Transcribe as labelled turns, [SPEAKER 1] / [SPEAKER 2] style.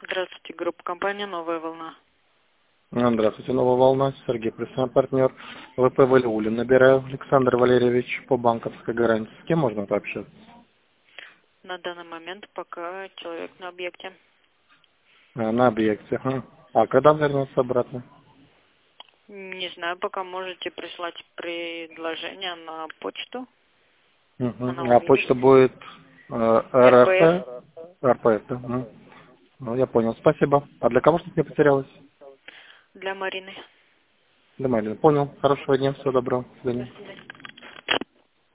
[SPEAKER 1] Здравствуйте, группа компания «Новая волна».
[SPEAKER 2] Здравствуйте, Новая волна, Сергей, профессиональный партнер ВП Валиулин. Набираю Александр Валерьевич по банковской гарантии. С кем можно пообщаться?
[SPEAKER 1] На данный момент пока человек на объекте.
[SPEAKER 2] На объекте. Ага. А когда вернуться обратно?
[SPEAKER 1] Не знаю, пока можете прислать предложение на почту. Она
[SPEAKER 2] Угу. А
[SPEAKER 1] увидит.
[SPEAKER 2] почта будет
[SPEAKER 1] РПФ
[SPEAKER 2] РРП? РПФ, да? Угу. Ну, я понял. Спасибо. А для кого что-то не потерялось?
[SPEAKER 1] для Марины.
[SPEAKER 2] Для Марины. Понял. Хорошего дня. Всего доброго. До
[SPEAKER 1] До
[SPEAKER 2] свидания.
[SPEAKER 1] свидания.